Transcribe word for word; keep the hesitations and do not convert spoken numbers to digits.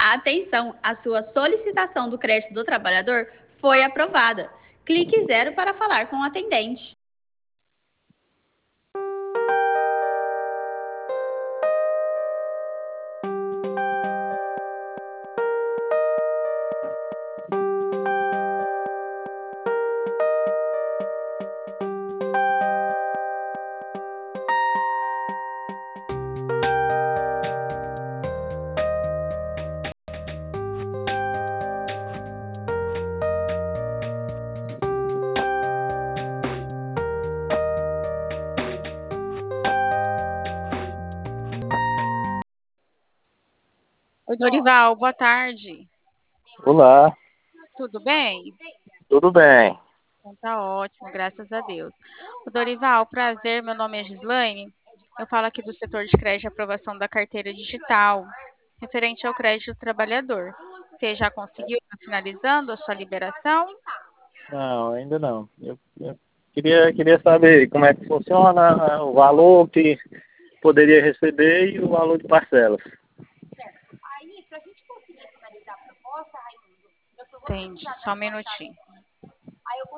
Atenção, a sua solicitação do crédito do trabalhador foi aprovada. Clique zero para falar com o atendente. Oi, Dorival, boa tarde. Olá, Tudo bem? tudo bem? Então tá ótimo, graças a Deus. Ô, Dorival, prazer, meu nome é Gislaine. Eu falo aqui do setor de crédito e aprovação da carteira digital, referente ao crédito do trabalhador. Você já conseguiu, tá finalizando a sua liberação? Não, ainda não. Eu, eu queria, queria saber como é que funciona o valor que poderia receber e o valor de parcelas. Entendi, só um minutinho.